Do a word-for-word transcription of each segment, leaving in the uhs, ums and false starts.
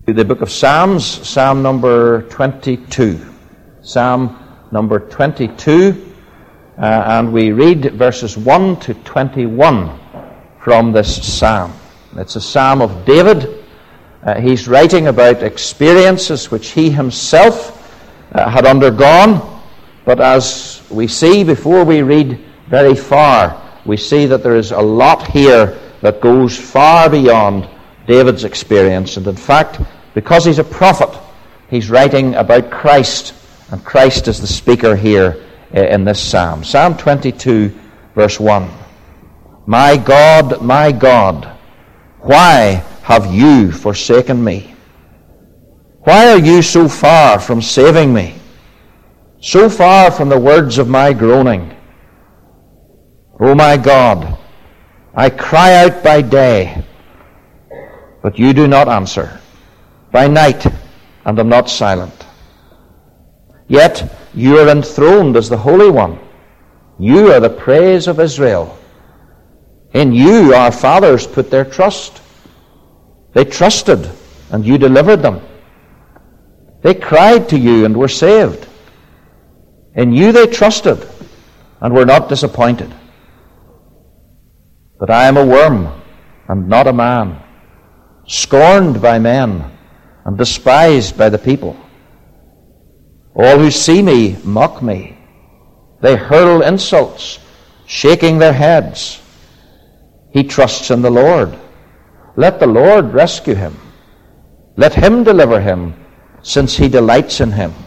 The book of Psalms, Psalm number twenty-two. Psalm number twenty-two, uh, and we read verses one to twenty-one from this psalm. It's a psalm of David. Uh, he's writing about experiences which he himself uh, had undergone, but as we see before we read very far, we see that there is a lot here that goes far beyond David's experience. And in fact, because he's a prophet, he's writing about Christ, and Christ is the speaker here in this psalm. Psalm twenty-two, verse one. My God, my God, why have you forsaken me? Why are you so far from saving me, so far from the words of my groaning? O my God, I cry out by day, but you do not answer, by night, and am not silent. Yet you are enthroned as the Holy One. You are the praise of Israel. In you our fathers put their trust. They trusted, and you delivered them. They cried to you and were saved. In you they trusted, and were not disappointed. But I am a worm, and not a man, scorned by men, and despised by the people. All who see me mock me. They hurl insults, shaking their heads. He trusts in the Lord. Let the Lord rescue him. Let him deliver him, since he delights in him.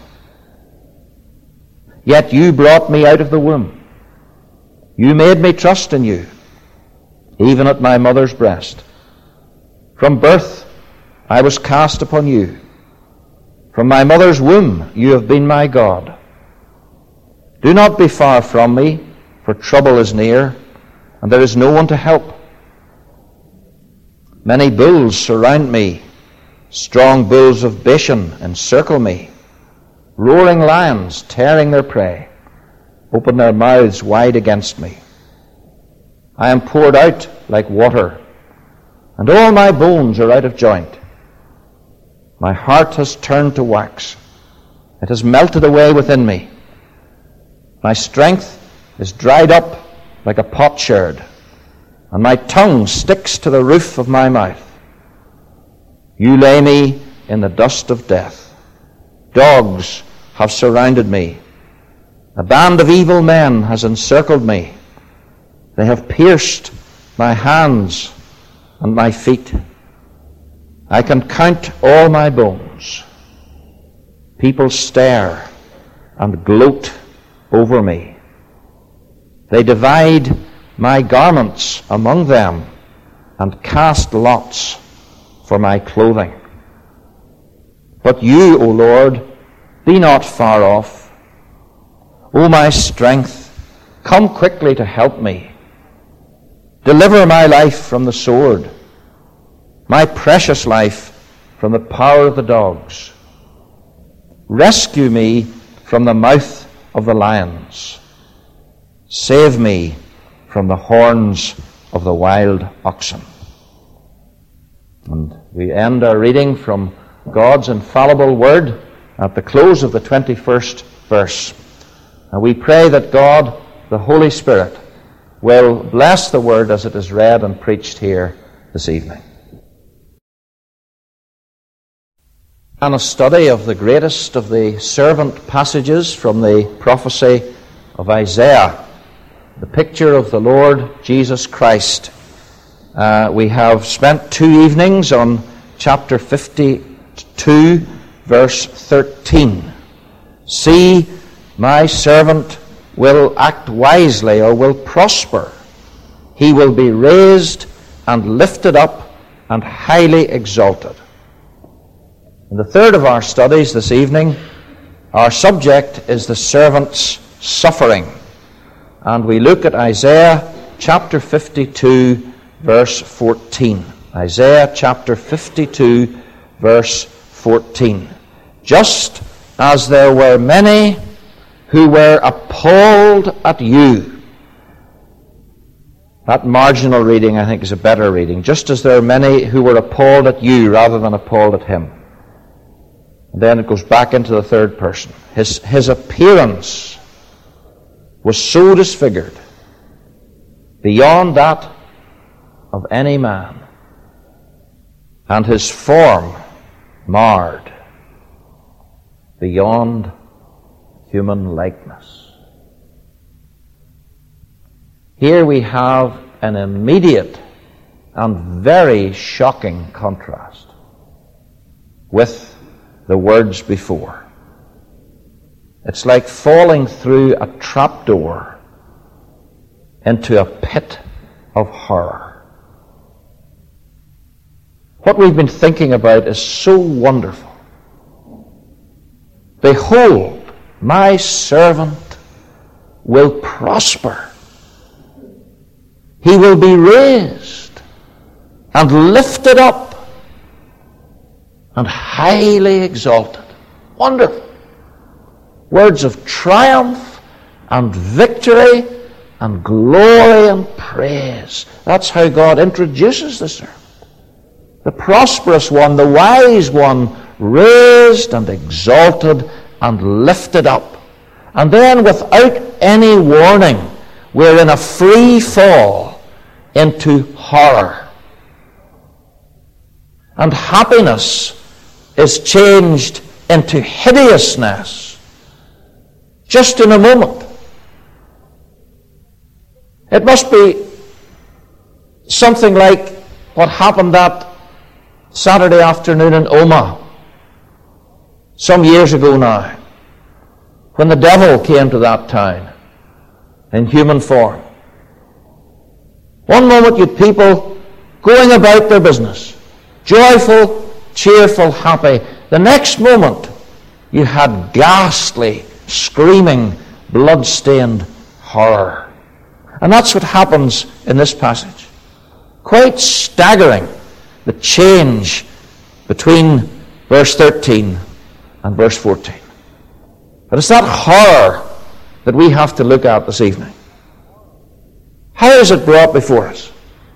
Yet you brought me out of the womb. You made me trust in you, even at my mother's breast. From birth I was cast upon you. From my mother's womb you have been my God. Do not be far from me, for trouble is near, and there is no one to help. Many bulls surround me. Strong bulls of Bashan encircle me. Roaring lions, tearing their prey, open their mouths wide against me. I am poured out like water, and all my bones are out of joint. My heart has turned to wax. It has melted away within me. My strength is dried up like a potsherd, and my tongue sticks to the roof of my mouth. You lay me in the dust of death. Dogs have surrounded me. A band of evil men has encircled me. They have pierced my hands and my feet. I can count all my bones. People stare and gloat over me. They divide my garments among them and cast lots for my clothing. But you, O Lord, be not far off. O my strength, come quickly to help me. Deliver my life from the sword, my precious life from the power of the dogs. Rescue me from the mouth of the lions. Save me from the horns of the wild oxen. And we end our reading from God's infallible word at the close of the twenty-first verse. And we pray that God, the Holy Spirit, will bless the word as it is read and preached here this evening. And a study of the greatest of the servant passages from the prophecy of Isaiah, the picture of the Lord Jesus Christ. Uh, we have spent two evenings on chapter fifty-two, verse thirteen. See, my servant will act wisely, or will prosper. He will be raised and lifted up and highly exalted. In the third of our studies this evening, our subject is the servant's suffering. And we look at Isaiah chapter fifty-two, verse fourteen. Isaiah chapter fifty-two, verse fourteen. Just as there were many who were appalled at you. That marginal reading, I think, is a better reading. Just as there are many who were appalled at you rather than appalled at him. And then it goes back into the third person. His, his appearance was so disfigured beyond that of any man, and his form marred beyond human likeness. Here we have an immediate and very shocking contrast with the words before. It's like falling through a trapdoor into a pit of horror. What we've been thinking about is so wonderful. Behold, my servant will prosper. He will be raised and lifted up and highly exalted. Wonderful. Words of triumph and victory and glory and praise. That's how God introduces the servant. The prosperous one, the wise one, raised and exalted and lifted up. And then without any warning, we're in a free fall into horror. And happiness is changed into hideousness just in a moment. It must be something like what happened that Saturday afternoon in Omagh, some years ago now, when the devil came to that town in human form. One moment you had people going about their business, joyful, cheerful, happy. The next moment you had ghastly, screaming, blood-stained horror. And that's what happens in this passage. Quite staggering, the change between verse thirteen and verse fourteen. But it's that horror that we have to look at this evening. How is it brought before us?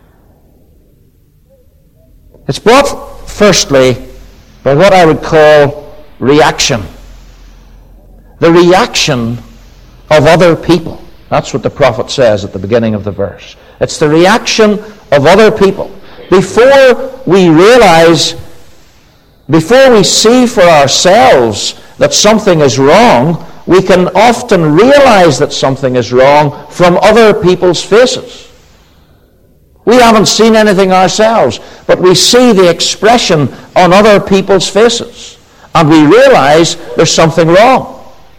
It's brought, firstly, by what I would call reaction. The reaction of other people. That's what the prophet says at the beginning of the verse. It's the reaction of other people. Before we realize, before we see for ourselves that something is wrong, we can often realize that something is wrong from other people's faces. We haven't seen anything ourselves, but we see the expression on other people's faces, and we realize there's something wrong.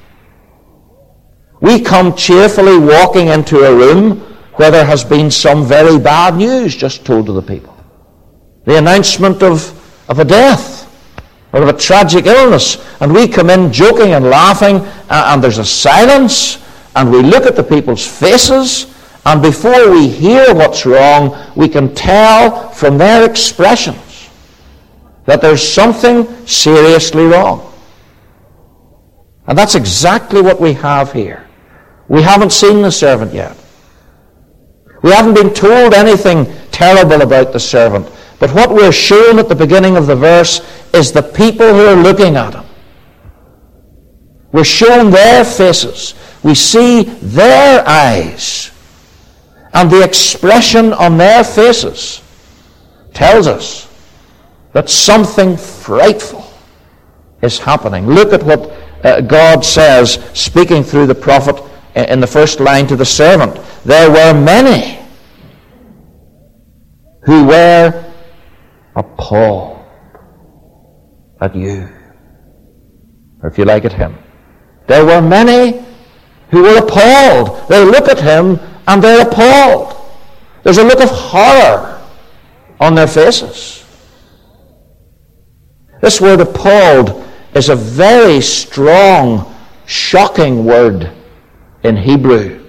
We come cheerfully walking into a room where there has been some very bad news just told to the people. The announcement of, of a death or of a tragic illness, and we come in joking and laughing, uh, and there's a silence, and we look at the people's faces, and before we hear what's wrong, we can tell from their expressions that there's something seriously wrong. And that's exactly what we have here. We haven't seen the servant yet. We haven't been told anything terrible about the servant. But what we're shown at the beginning of the verse is the people who are looking at him. We're shown their faces. We see their eyes. And the expression on their faces tells us that something frightful is happening. Look at what uh, God says, speaking through the prophet in the first line to the servant. There were many who were appalled at you. Or if you like, at him. There were many who were appalled. They look at him and they're appalled. There's a look of horror on their faces. This word appalled is a very strong, shocking word in Hebrew.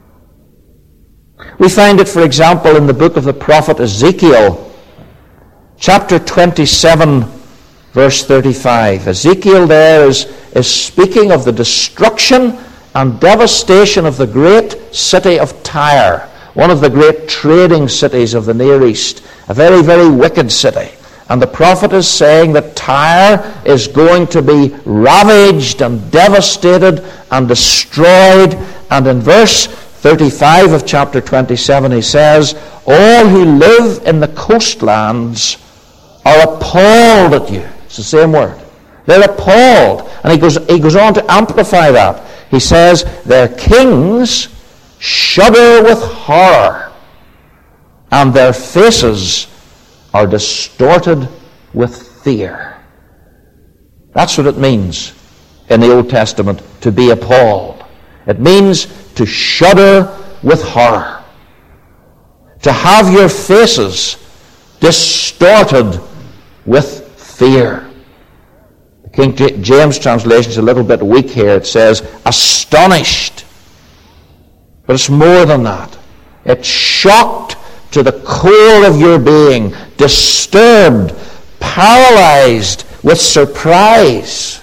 We find it, for example, in the book of the prophet Ezekiel, chapter twenty-seven, verse thirty-five. Ezekiel there is, is speaking of the destruction and devastation of the great city of Tyre, one of the great trading cities of the Near East, a very, very wicked city. And the prophet is saying that Tyre is going to be ravaged and devastated and destroyed. And in verse thirty-five of chapter twenty-seven he says, all who live in the coastlands are appalled at you. It's the same word. They're appalled. And he goes, he goes on to amplify that. He says, their kings shudder with horror, and their faces are distorted with fear. That's what it means in the Old Testament to be appalled. It means to shudder with horror, to have your faces distorted with fear. The King James translation is a little bit weak here. It says astonished, but it's more than that. It's shocked to the core of your being, disturbed, paralyzed with surprise.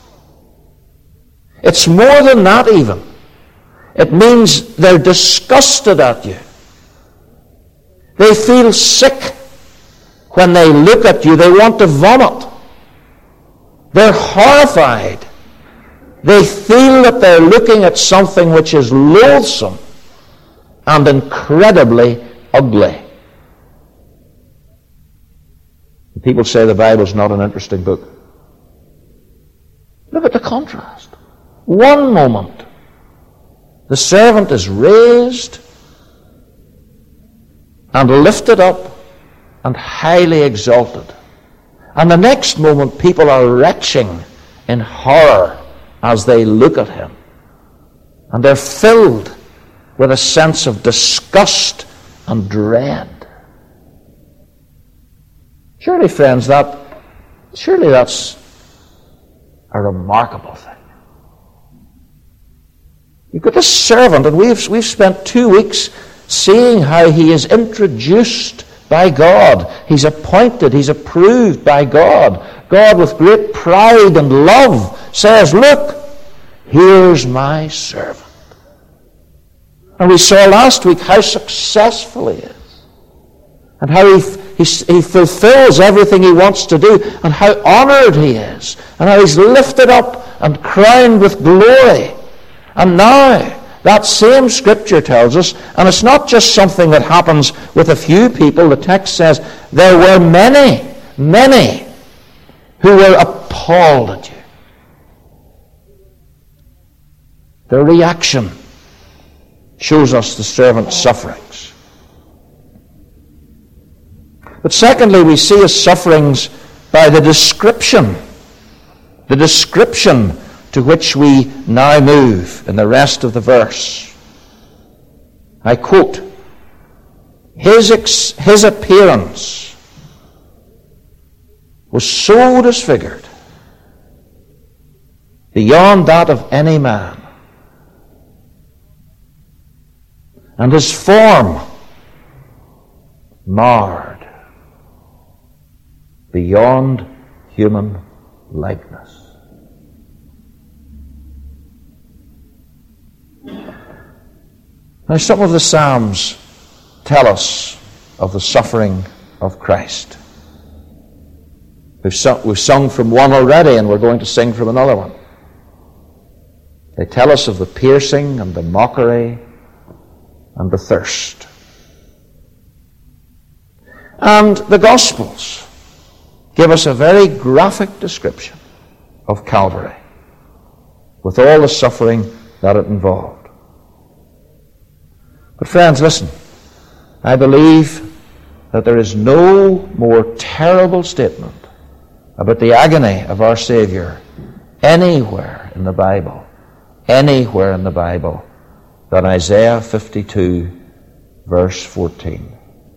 It's more than that even. It means they're disgusted at you. They feel sick when they look at you. They want to vomit. They're horrified. They feel that they're looking at something which is loathsome and incredibly ugly. People say the Bible's not an interesting book. Look at the contrast. One moment, the servant is raised and lifted up and highly exalted. And the next moment, people are retching in horror as they look at him. And they're filled with a sense of disgust and dread. Surely, friends, that surely that's a remarkable thing. You've got this servant, and we've we've spent two weeks seeing how he is introduced by God. He's appointed, he's approved by God. God, with great pride and love, says, look, here's my servant. And we saw last week how successful he is, and how he, he, he fulfills everything he wants to do, and how honored he is, and how he's lifted up and crowned with glory. And now, that same scripture tells us, and it's not just something that happens with a few people. The text says, there were many, many who were appalled at you. Their reaction shows us the servant's sufferings. But secondly, we see his sufferings by the description. The description to which we now move in the rest of the verse. I quote, his, ex- his appearance was so disfigured beyond that of any man, and his form marred beyond human likeness. Now, some of the Psalms tell us of the suffering of Christ. We've sung, we've sung from one already, and we're going to sing from another one. They tell us of the piercing and the mockery and the thirst. And the Gospels give us a very graphic description of Calvary, with all the suffering that it involved. But friends, listen. I believe that there is no more terrible statement about the agony of our Savior anywhere in the Bible, anywhere in the Bible, than Isaiah fifty-two, verse fourteen.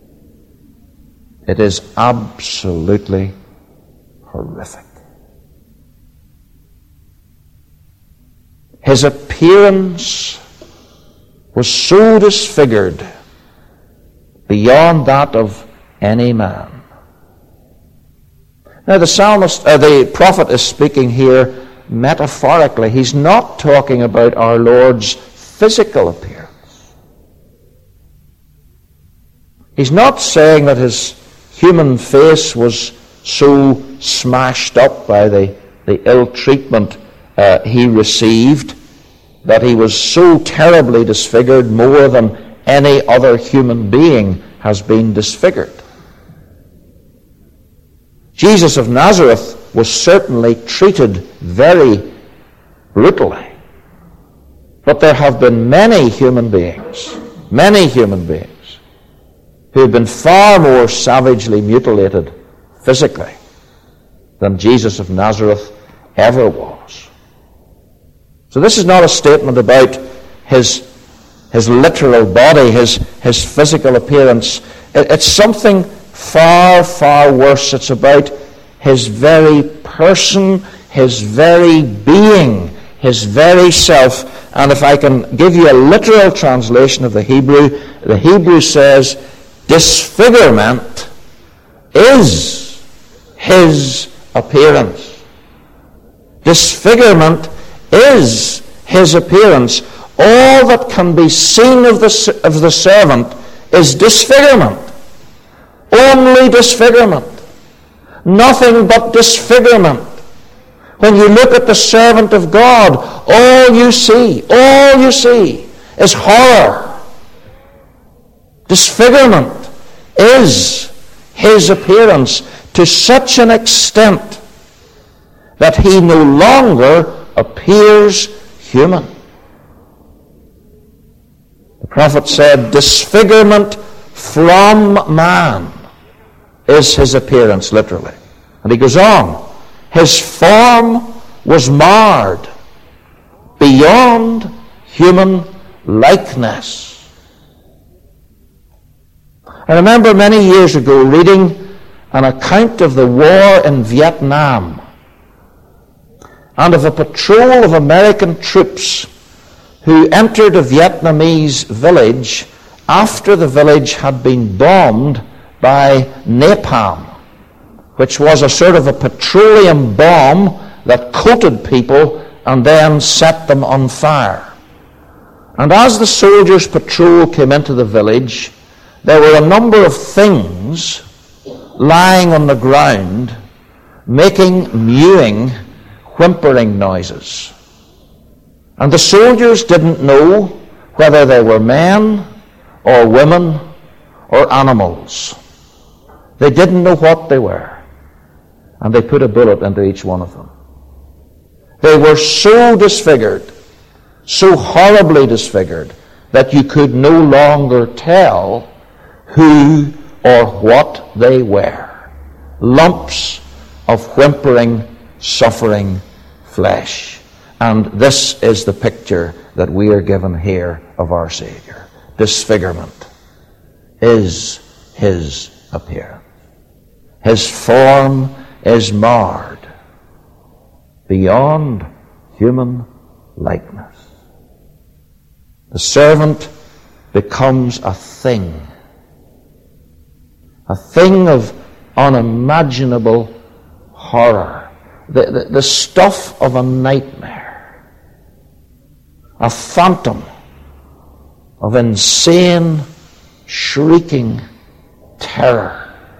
It is absolutely horrific. His appearance was so disfigured beyond that of any man. Now the psalmist, uh, the prophet is speaking here metaphorically. He's not talking about our Lord's physical appearance. He's not saying that his human face was so smashed up by the, the ill treatment uh, he received that he was so terribly disfigured, more than any other human being has been disfigured. Jesus of Nazareth was certainly treated very brutally. But there have been many human beings, many human beings, who have been far more savagely mutilated physically than Jesus of Nazareth ever was. So this is not a statement about his, his literal body, his, his physical appearance. It, it's something far, far worse. It's about his very person, his very being, his very self. And if I can give you a literal translation of the Hebrew, the Hebrew says, disfigurement is his appearance. Disfigurement is his appearance. All that can be seen of the, of the servant is disfigurement. Only disfigurement. Nothing but disfigurement. When you look at the servant of God, all you see, all you see is horror. Disfigurement is his appearance to such an extent that he no longer appears human. The prophet said, disfigurement from man is his appearance, literally. And he goes on, his form was marred beyond human likeness. I remember many years ago reading an account of the war in Vietnam and of a patrol of American troops who entered a Vietnamese village after the village had been bombed by napalm, which was a sort of a petroleum bomb that coated people and then set them on fire. And as the soldiers' patrol came into the village, there were a number of things lying on the ground, making mewing, whimpering noises. And the soldiers didn't know whether they were men or women or animals. They didn't know what they were. And they put a bullet into each one of them. They were so disfigured, so horribly disfigured, that you could no longer tell who or what they were. Lumps of whimpering, suffering flesh. And this is the picture that we are given here of our Savior. Disfigurement is his appearance. His form is marred beyond human likeness. The servant becomes a thing, a thing of unimaginable horror, the, the, the stuff of a nightmare, a phantom of insane, shrieking terror.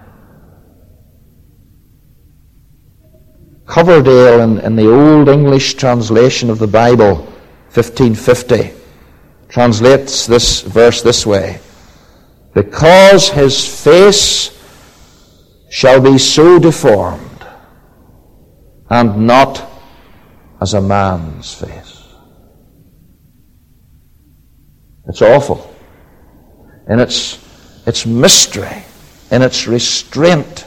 Coverdale, in, in the Old English translation of the Bible, fifteen fifty, translates this verse this way: because his face shall be so deformed, and not as a man's face. It's awful in its, its mystery, in its restraint.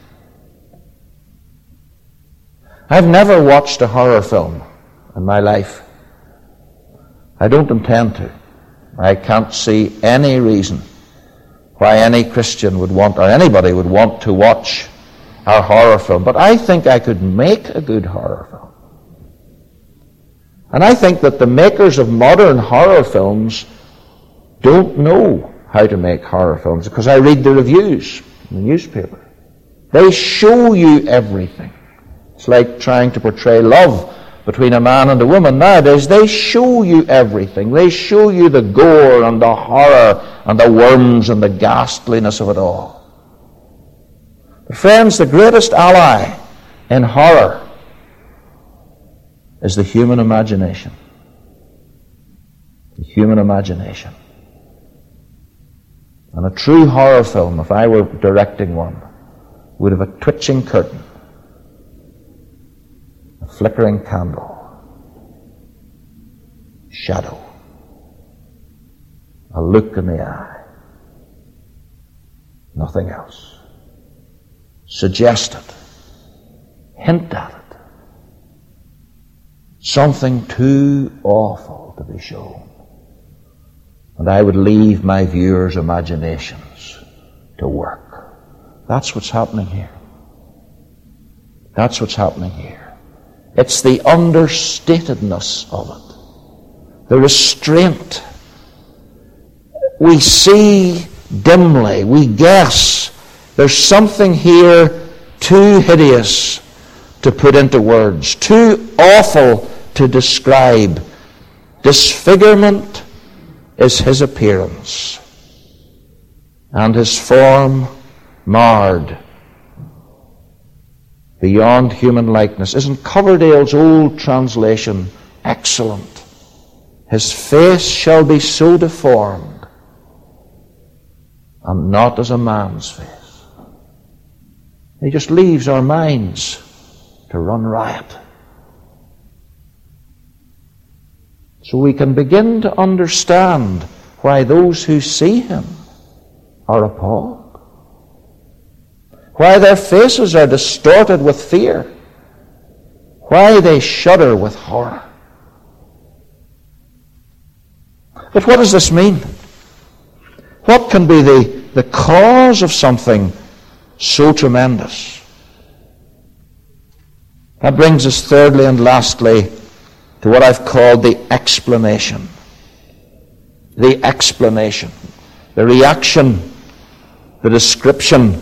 I've never watched a horror film in my life. I don't intend to. I can't see any reason why any Christian would want, or anybody would want to watch a horror film. But I think I could make a good horror film. And I think that the makers of modern horror films don't know how to make horror films, because I read the reviews in the newspaper. They show you everything. It's like trying to portray love between a man and a woman. Nowadays, they show you everything. They show you the gore and the horror and the worms and the ghastliness of it all. Friends, the greatest ally in horror is the human imagination. The human imagination. And a true horror film, if I were directing one, would have a twitching curtain, a flickering candle, shadow, a look in the eye, nothing else. Suggest it, hint at it, something too awful to be shown. And I would leave my viewers' imaginations to work. That's what's happening here. That's what's happening here. It's the understatedness of it. The restraint. We see dimly, we guess. There's something here too hideous to put into words, too awful to describe. Disfigurement is his appearance, and his form marred beyond human likeness. Isn't Coverdale's old translation excellent? His face shall be so deformed, and not as a man's face. He just leaves our minds to run riot. So we can begin to understand why those who see him are appalled. Why their faces are distorted with fear. Why they shudder with horror. But what does this mean? What can be the, the cause of something so tremendous? That brings us thirdly and lastly to what I've called the explanation. The explanation. The reaction, the description,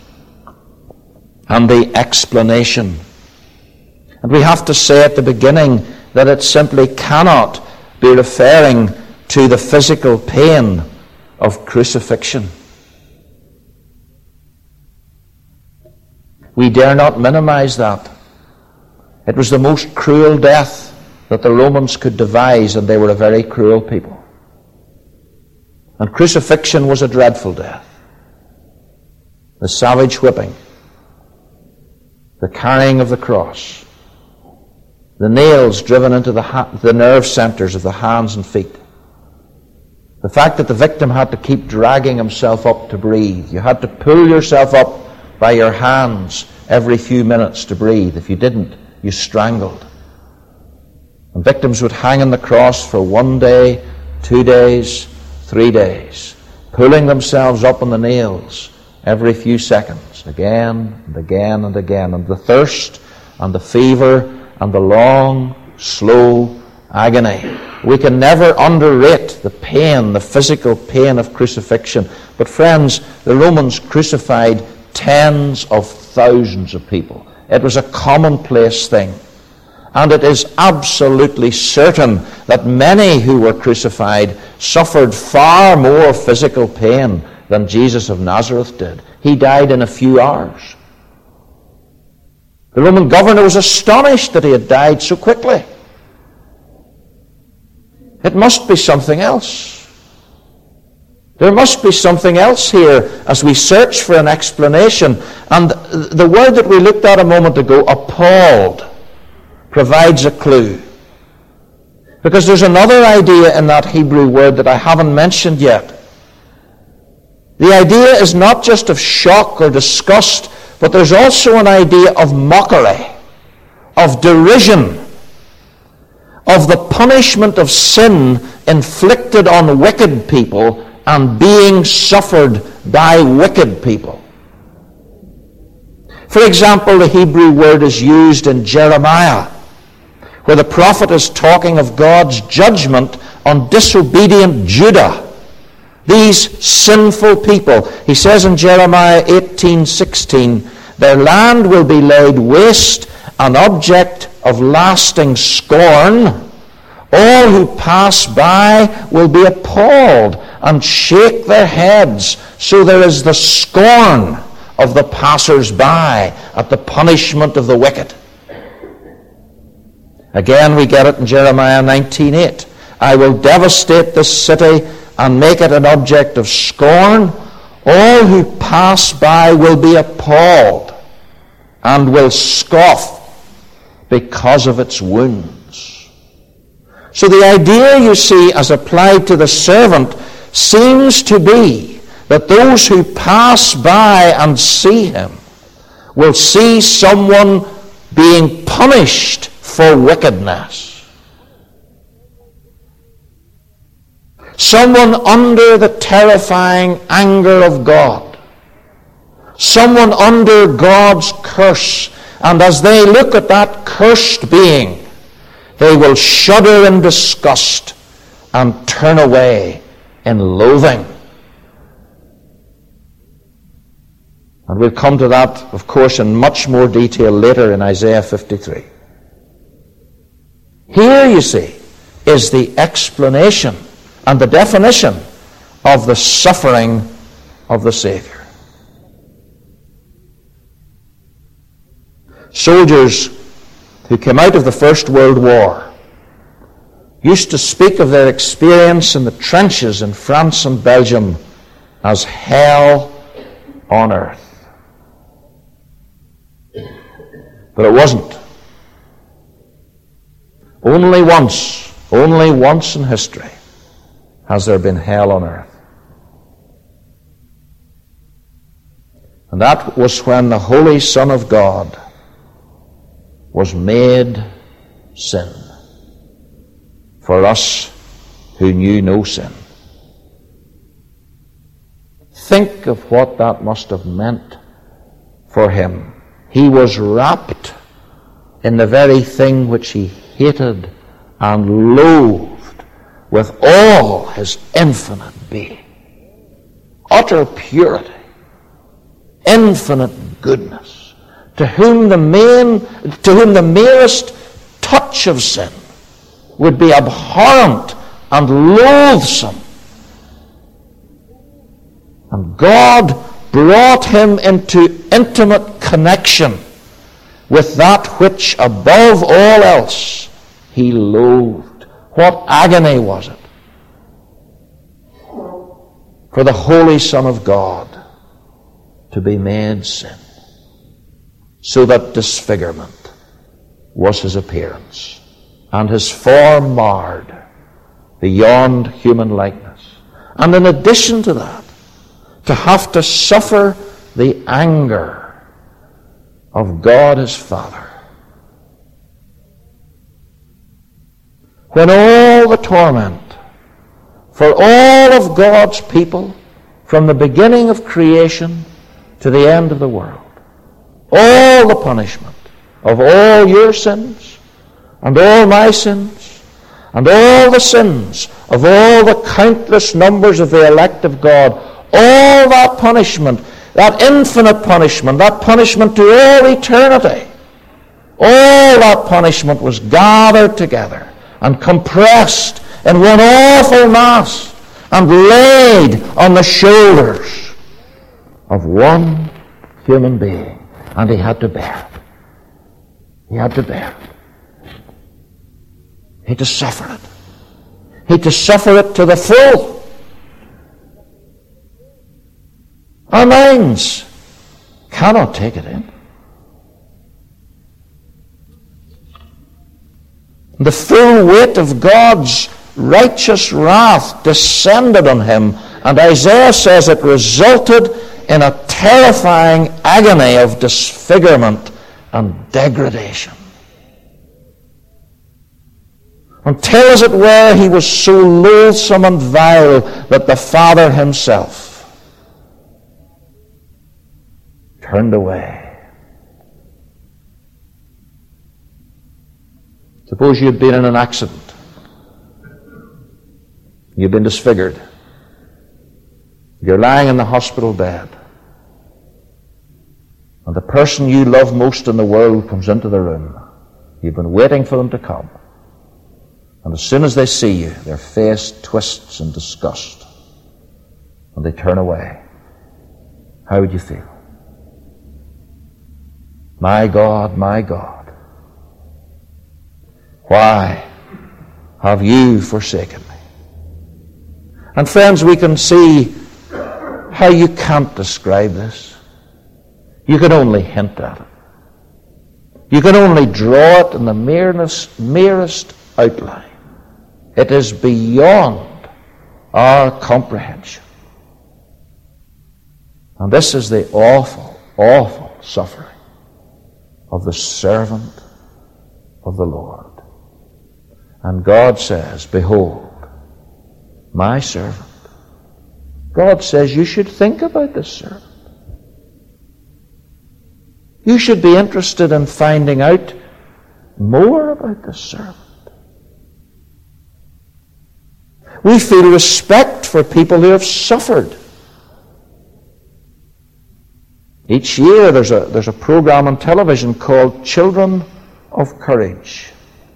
and the explanation. And we have to say at the beginning that it simply cannot be referring to the physical pain of crucifixion. We dare not minimize that. It was the most cruel death that the Romans could devise, and they were a very cruel people. And crucifixion was a dreadful death. The savage whipping, the carrying of the cross, the nails driven into the, ha- the nerve centers of the hands and feet, the fact that the victim had to keep dragging himself up to breathe. You had to pull yourself up by your hands every few minutes to breathe. If you didn't, you strangled. And victims would hang on the cross for one day, two days, three days, pulling themselves up on the nails every few seconds, again and again and again. And the thirst and the fever and the long, slow agony. We can never underrate the pain, the physical pain of crucifixion. But friends, the Romans crucified tens of thousands of people. It was a commonplace thing. And it is absolutely certain that many who were crucified suffered far more physical pain than Jesus of Nazareth did. He died in a few hours. The Roman governor was astonished that he had died so quickly. It must be something else. There must be something else here as we search for an explanation. And the word that we looked at a moment ago, appalled, provides a clue. Because there's another idea in that Hebrew word that I haven't mentioned yet. The idea is not just of shock or disgust, but there's also an idea of mockery, of derision, of the punishment of sin inflicted on wicked people and being suffered by wicked people. For example, the Hebrew word is used in Jeremiah, where the prophet is talking of God's judgment on disobedient Judah, these sinful people. He says in Jeremiah eighteen sixteen, their land will be laid waste, an object of lasting scorn. All who pass by will be appalled and shake their heads. So there is the scorn of the passers-by at the punishment of the wicked. Again, we get it in Jeremiah nineteen eight. I will devastate this city and make it an object of scorn. All who pass by will be appalled and will scoff because of its wounds. So the idea, you see, as applied to the servant, seems to be that those who pass by and see him will see someone being punished for wickedness. Someone under the terrifying anger of God. Someone under God's curse. And as they look at that cursed being, they will shudder in disgust and turn away in loathing. And we'll come to that, of course, in much more detail later in Isaiah fifty-three. Here, you see, is the explanation and the definition of the suffering of the Savior. Soldiers who came out of the First World War used to speak of their experience in the trenches in France and Belgium as hell on earth. But it wasn't. Only once, only once in history has there been hell on earth. And that was when the Holy Son of God was made sin for us who knew no sin. Think of what that must have meant for him. He was wrapped in the very thing which he hated and loathed with all his infinite being. Utter purity, infinite goodness, to whom the main, to whom the merest touch of sin would be abhorrent and loathsome. And God brought him into intimate connection with that which above all else he loathed. What agony was it for the Holy Son of God to be made sin, so that disfigurement was his appearance, and his form marred beyond human likeness. And in addition to that, to have to suffer the anger of God his Father. When all the torment for all of God's people, from the beginning of creation to the end of the world, all the punishment of all your sins and all my sins and all the sins of all the countless numbers of the elect of God, all that punishment, that infinite punishment, that punishment to all eternity, all that punishment was gathered together and compressed in one awful mass and laid on the shoulders of one human being. And he had to bear it. He had to bear it. He had to suffer it. He had to suffer it to the full. Our minds cannot take it in. The full weight of God's righteous wrath descended on him, and Isaiah says it resulted in a terrifying agony of disfigurement and degradation. Until, as it were, he was so loathsome and vile that the Father himself turned away. Suppose you'd been in an accident. You've been disfigured. You're lying in the hospital bed. And the person you love most in the world comes into the room. You've been waiting for them to come. And as soon as they see you, their face twists in disgust. And they turn away. How would you feel? My God, my God, why have you forsaken me? And friends, we can see how you can't describe this. You can only hint at it. You can only draw it in the merest, merest outline. It is beyond our comprehension. And this is the awful, awful suffering of the servant of the Lord. And God says, behold, my servant. God says you should think about this servant. You should be interested in finding out more about this servant. We feel respect for people who have suffered. Each year there's a, there's a program on television called Children of Courage.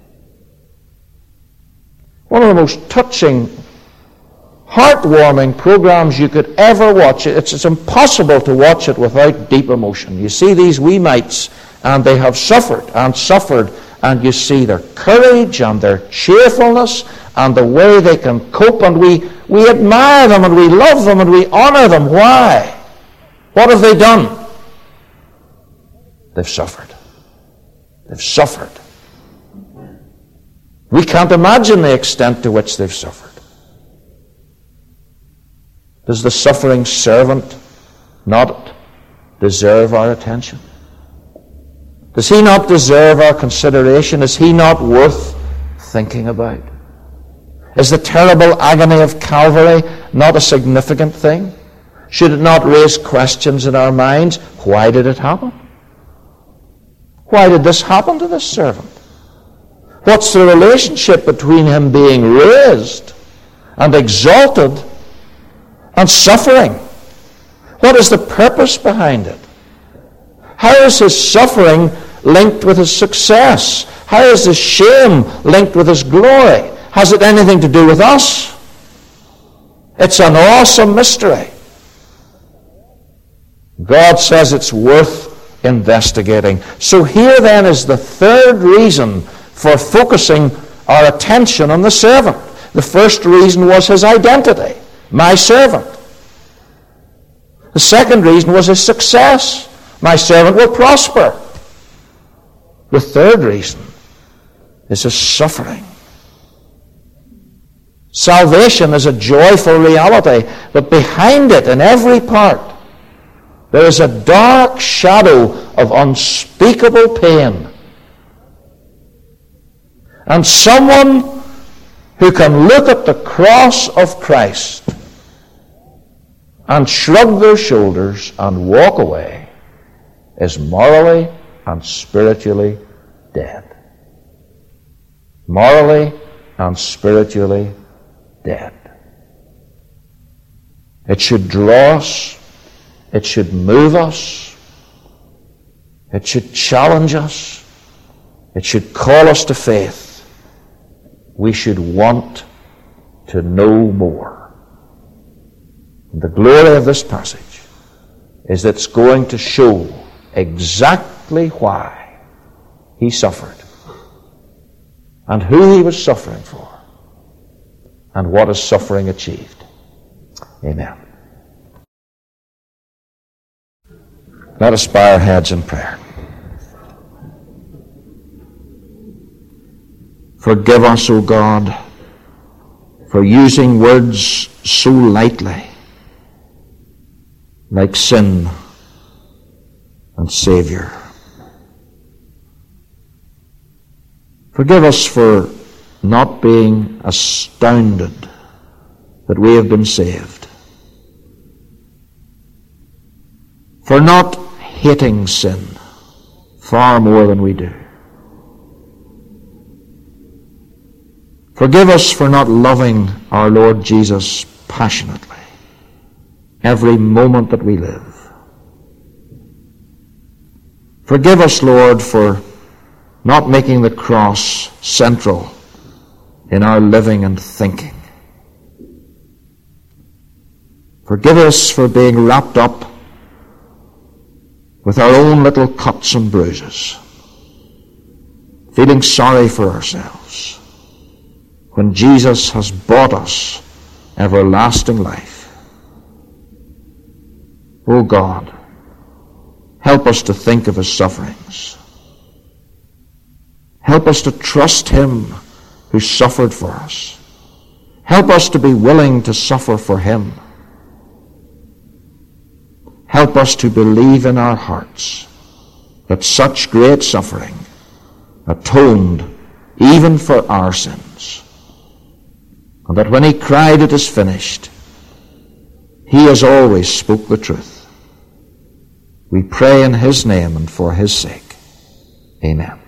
One of the most touching, heartwarming programs you could ever watch. It's, it's impossible to watch it without deep emotion. You see these wee mites, and they have suffered and suffered, and you see their courage and their cheerfulness and the way they can cope, and we, we admire them and we love them and we honor them. Why? What have they done? They've suffered. They've suffered. We can't imagine the extent to which they've suffered. Does the suffering servant not deserve our attention? Does he not deserve our consideration? Is he not worth thinking about? Is the terrible agony of Calvary not a significant thing? Should it not raise questions in our minds? Why did it happen? Why did this happen to this servant? What's the relationship between him being raised and exalted and suffering? What is the purpose behind it? How is his suffering linked with his success? How is his shame linked with his glory? Has it anything to do with us? It's an awesome mystery. God says it's worth investigating. So here then is the third reason for focusing our attention on the servant. The first reason was his identity, my servant. The second reason was his success. My servant will prosper. The third reason is his suffering. Salvation is a joyful reality, but behind it, in every part, there is a dark shadow of unspeakable pain. And someone who can look at the cross of Christ and shrug their shoulders and walk away is morally and spiritually dead. Morally and spiritually dead. It should draw us. It should move us. It should challenge us. It should call us to faith. We should want to know more. The glory of this passage is that it's going to show exactly why he suffered and who he was suffering for and what his suffering achieved. Amen. Let us bow our heads in prayer. Forgive us, O God, for using words so lightly, like sin and Savior. Forgive us for not being astounded that we have been saved, for not hating sin far more than we do. Forgive us for not loving our Lord Jesus passionately every moment that we live. Forgive us, Lord, for not making the cross central in our living and thinking. Forgive us for being wrapped up with our own little cuts and bruises, feeling sorry for ourselves, when Jesus has bought us everlasting life. O God, help us to think of his sufferings. Help us to trust him who suffered for us. Help us to be willing to suffer for him. Help us to believe in our hearts that such great suffering atoned even for our sins, and that when he cried, "It is finished," he as always spoke the truth. We pray in his name and for his sake. Amen.